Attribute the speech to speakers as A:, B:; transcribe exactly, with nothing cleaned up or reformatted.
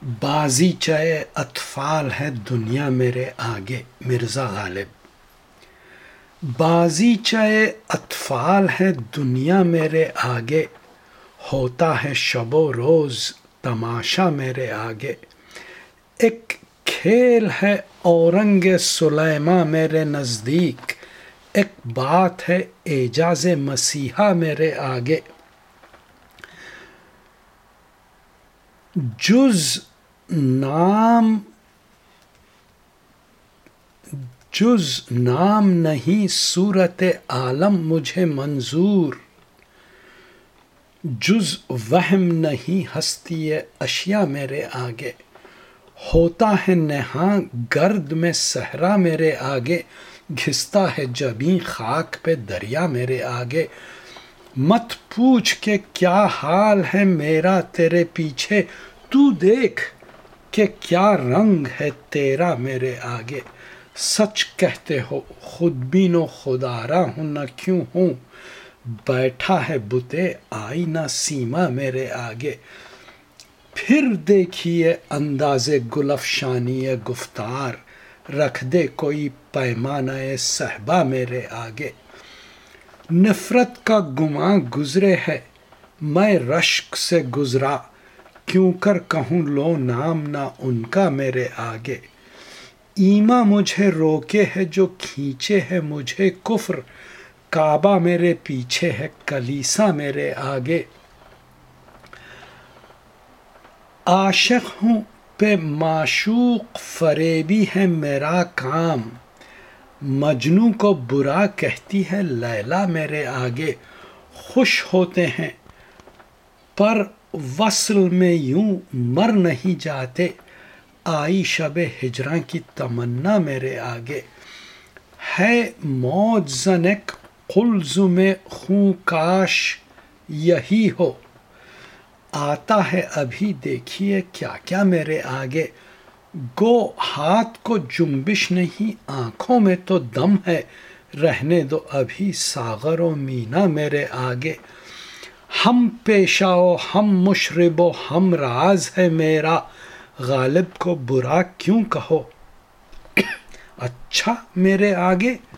A: بازیچہ اطفال ہے دنیا میرے آگے. مرزا غالب. بازیچہ اطفال ہے دنیا میرے آگے، ہوتا ہے شب و روز تماشا میرے آگے. ایک کھیل ہے اورنگ سلیماں میرے نزدیک، ایک بات ہے اعجاز مسیحا میرے آگے. جز نام جز نام نہیں صورت عالم مجھے منظور، جز وہم نہیں ہستی اشیاء میرے آگے. ہوتا ہے نہاں گرد میں صحرا میرے آگے، گھستا ہے جبیں خاک پہ دریا میرے آگے. مت پوچھ کہ کیا حال ہے میرا تیرے پیچھے، تو دیکھ کہ کیا رنگ ہے تیرا میرے آگے. سچ کہتے ہو خود بین و خودآرا ہوں نہ کیوں ہوں، بیٹھا ہے بت آئینہ سیما میرے آگے. پھر دیکھیے انداز گل افشانی گفتار، رکھ دے کوئی پیمانہ صہبا میرے آگے. نفرت کا گماں گزرے ہے میں رشک سے گزرا، کیوں کر کہوں لو نام نہ ان کا میرے آگے. ایما مجھے روکے ہے جو کھینچے ہے مجھے کفر، کعبہ میرے پیچھے ہے کلیسا میرے آگے. عاشق ہوں پہ معشوق فریبی ہے میرا کام، مجنوں کو برا کہتی ہے لیلا میرے آگے. خوش ہوتے ہیں پر وصل میں یوں مر نہیں جاتے، آئی شب ہجراں کی تمنا میرے آگے. ہے موج زن ایک قلزم خوں کاش یہی ہو، آتا ہے ابھی دیکھیے کیا کیا میرے آگے. گو ہاتھ کو جنبش نہیں آنکھوں میں تو دم ہے، رہنے دو ابھی ساغر و مینا میرے آگے. ہم پیشہ و ہم مشرب و ہم راز ہے میرا، غالب کو برا کیوں کہو اچھا میرے آگے.